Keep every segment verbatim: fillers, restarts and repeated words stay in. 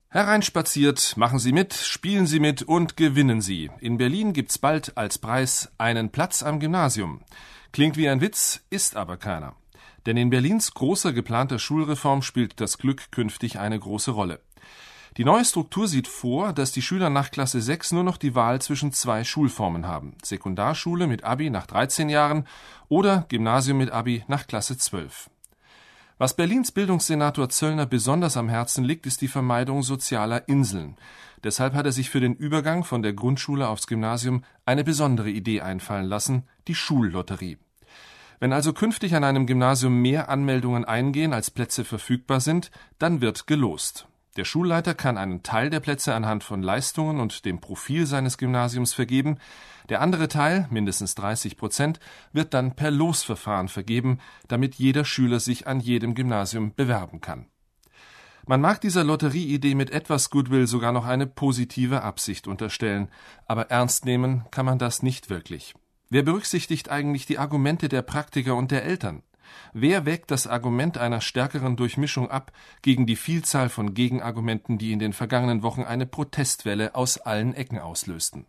Hereinspaziert, machen Sie mit, spielen Sie mit und gewinnen Sie. In Berlin gibt's bald als Preis einen Platz am Gymnasium. Klingt wie ein Witz, ist aber keiner. Denn in Berlins großer geplanter Schulreform spielt das Glück künftig eine große Rolle. Die neue Struktur sieht vor, dass die Schüler nach Klasse sechs nur noch die Wahl zwischen zwei Schulformen haben. Sekundarschule mit Abi nach dreizehn Jahren oder Gymnasium mit Abi nach Klasse zwölf. Was Berlins Bildungssenator Zöllner besonders am Herzen liegt, ist die Vermeidung sozialer Inseln. Deshalb hat er sich für den Übergang von der Grundschule aufs Gymnasium eine besondere Idee einfallen lassen, die Schullotterie. Wenn also künftig an einem Gymnasium mehr Anmeldungen eingehen, als Plätze verfügbar sind, dann wird gelost. Der Schulleiter kann einen Teil der Plätze anhand von Leistungen und dem Profil seines Gymnasiums vergeben. Der andere Teil, mindestens dreißig Prozent, wird dann per Losverfahren vergeben, damit jeder Schüler sich an jedem Gymnasium bewerben kann. Man mag dieser Lotterieidee mit etwas Goodwill sogar noch eine positive Absicht unterstellen, aber ernst nehmen kann man das nicht wirklich. Wer berücksichtigt eigentlich die Argumente der Praktiker und der Eltern? Wer wägt das Argument einer stärkeren Durchmischung ab gegen die Vielzahl von Gegenargumenten, die in den vergangenen Wochen eine Protestwelle aus allen Ecken auslösten?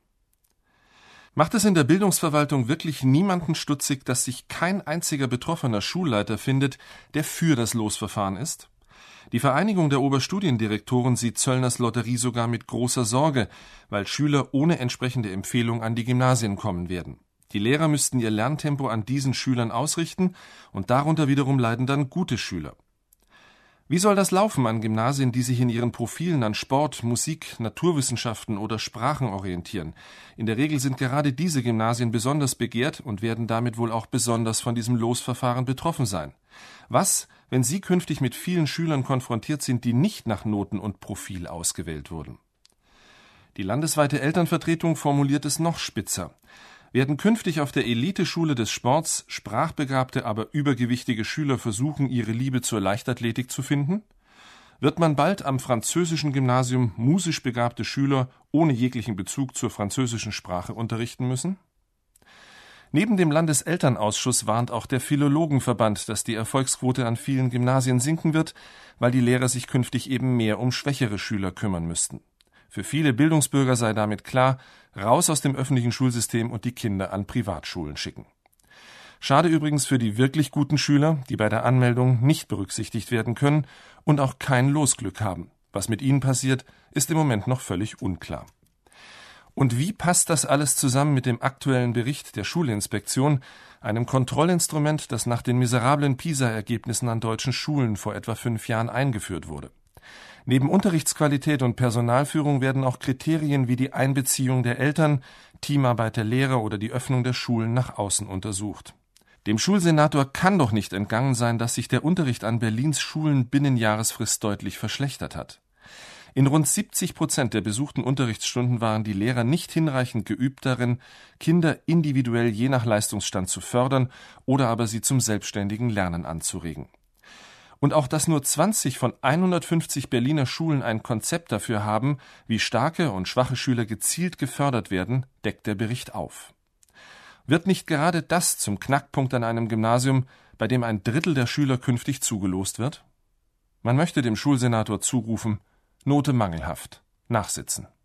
Macht es in der Bildungsverwaltung wirklich niemanden stutzig, dass sich kein einziger betroffener Schulleiter findet, der für das Losverfahren ist? Die Vereinigung der Oberstudiendirektoren sieht Zöllners Lotterie sogar mit großer Sorge, weil Schüler ohne entsprechende Empfehlung an die Gymnasien kommen werden. Die Lehrer müssten ihr Lerntempo an diesen Schülern ausrichten und darunter wiederum leiden dann gute Schüler. Wie soll das laufen an Gymnasien, die sich in ihren Profilen an Sport, Musik, Naturwissenschaften oder Sprachen orientieren? In der Regel sind gerade diese Gymnasien besonders begehrt und werden damit wohl auch besonders von diesem Losverfahren betroffen sein. Was, wenn sie künftig mit vielen Schülern konfrontiert sind, die nicht nach Noten und Profil ausgewählt wurden? Die landesweite Elternvertretung formuliert es noch spitzer. Werden künftig auf der Eliteschule des Sports sprachbegabte, aber übergewichtige Schüler versuchen, ihre Liebe zur Leichtathletik zu finden? Wird man bald am französischen Gymnasium musisch begabte Schüler ohne jeglichen Bezug zur französischen Sprache unterrichten müssen? Neben dem Landeselternausschuss warnt auch der Philologenverband, dass die Erfolgsquote an vielen Gymnasien sinken wird, weil die Lehrer sich künftig eben mehr um schwächere Schüler kümmern müssten. Für viele Bildungsbürger sei damit klar, raus aus dem öffentlichen Schulsystem und die Kinder an Privatschulen schicken. Schade übrigens für die wirklich guten Schüler, die bei der Anmeldung nicht berücksichtigt werden können und auch kein Losglück haben. Was mit ihnen passiert, ist im Moment noch völlig unklar. Und wie passt das alles zusammen mit dem aktuellen Bericht der Schulinspektion, einem Kontrollinstrument, das nach den miserablen PISA-Ergebnissen an deutschen Schulen vor etwa fünf Jahren eingeführt wurde? Neben Unterrichtsqualität und Personalführung werden auch Kriterien wie die Einbeziehung der Eltern, Teamarbeit der Lehrer oder die Öffnung der Schulen nach außen untersucht. Dem Schulsenator kann doch nicht entgangen sein, dass sich der Unterricht an Berlins Schulen binnen Jahresfrist deutlich verschlechtert hat. In rund siebzig Prozent der besuchten Unterrichtsstunden waren die Lehrer nicht hinreichend geübt darin, Kinder individuell je nach Leistungsstand zu fördern oder aber sie zum selbstständigen Lernen anzuregen. Und auch, dass nur zwanzig von hundertfünfzig Berliner Schulen ein Konzept dafür haben, wie starke und schwache Schüler gezielt gefördert werden, deckt der Bericht auf. Wird nicht gerade das zum Knackpunkt an einem Gymnasium, bei dem ein Drittel der Schüler künftig zugelost wird? Man möchte dem Schulsenator zurufen: Note mangelhaft, nachsitzen.